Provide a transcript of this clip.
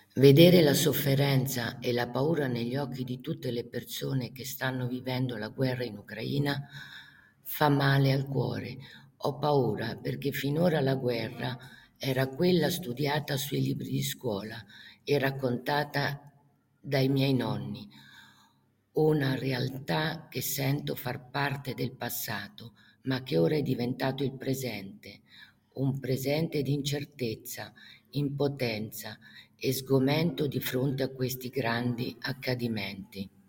Vedere la sofferenza e la paura negli occhi di tutte le persone che stanno vivendo la guerra in Ucraina fa male al cuore. Ho paura perché finora la guerra era quella studiata sui libri di scuola e raccontata dai miei nonni, una realtà che sento far parte del passato, ma che ora è diventato il presente, un presente di incertezza, impotenza e sgomento di fronte a questi grandi accadimenti.